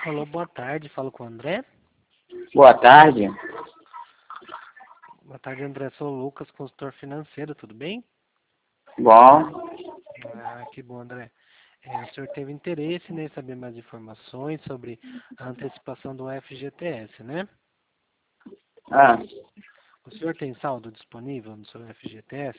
Alô, boa tarde, falo com o André. Boa tarde. Boa tarde, André, sou o Lucas, consultor financeiro, tudo bem? Bom. Ah, que bom, André. O senhor teve interesse em saber mais informações sobre a antecipação do FGTS, né? Ah, O senhor tem saldo disponível no seu FGTS?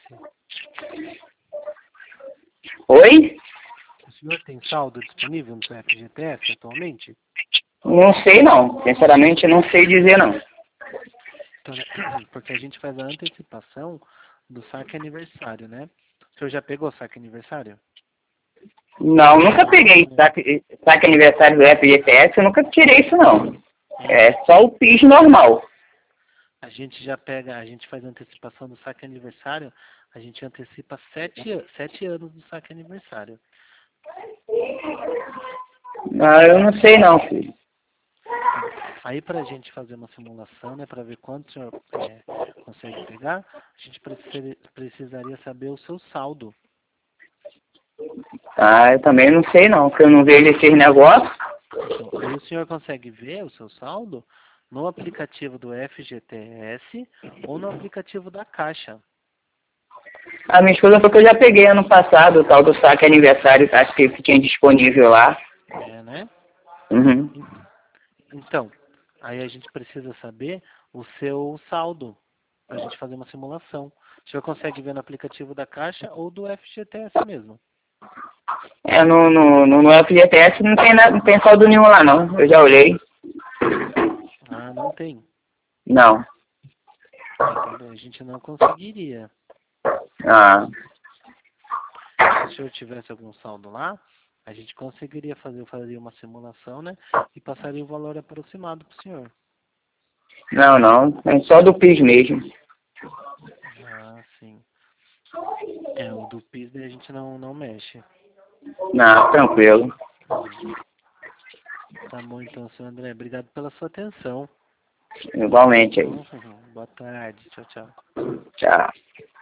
oi? O senhor tem saldo disponível no seu FGTS atualmente? Não sei não. Sinceramente, não sei dizer não. Então, né, porque a gente faz a antecipação do saque aniversário, né? O senhor já pegou o saque aniversário? Não, nunca peguei saque aniversário do FGTS, eu nunca tirei isso não. É, É só o PIS normal. a gente já pega, a gente faz a antecipação do saque aniversário, a gente antecipa 7 anos do saque aniversário. Ah, eu não sei não, filho. Então, aí para a gente fazer uma simulação, né, para ver quanto o senhor consegue pegar, a gente precisaria saber o seu saldo. Ah, eu também não sei não, porque eu não vejo esses negócios. Então, aí o senhor consegue ver o seu saldo no aplicativo do FGTS ou no aplicativo da Caixa. A minha esposa falou que eu já peguei ano passado o tal do saque aniversário, acho que tinha disponível lá. É, né? Uhum. Então, aí a gente precisa saber o seu saldo para a gente fazer uma simulação. O senhor consegue ver no aplicativo da Caixa ou do FGTS mesmo? É, no FGTS não tem, nada, não tem saldo nenhum lá não, eu já olhei. Ah, não tem. Não. Então a gente não conseguiria. Ah, Se o senhor tivesse algum saldo lá, a gente conseguiria fazer uma simulação, né? E passaria um valor aproximado para o senhor. não, é só do PIS mesmo. Ah, sim. O do PIS daí a gente não mexe. Não, tranquilo. Uhum. Tá bom então, senhor André. Obrigado pela sua atenção. Igualmente aí. Boa tarde. Tchau, tchau. Tchau.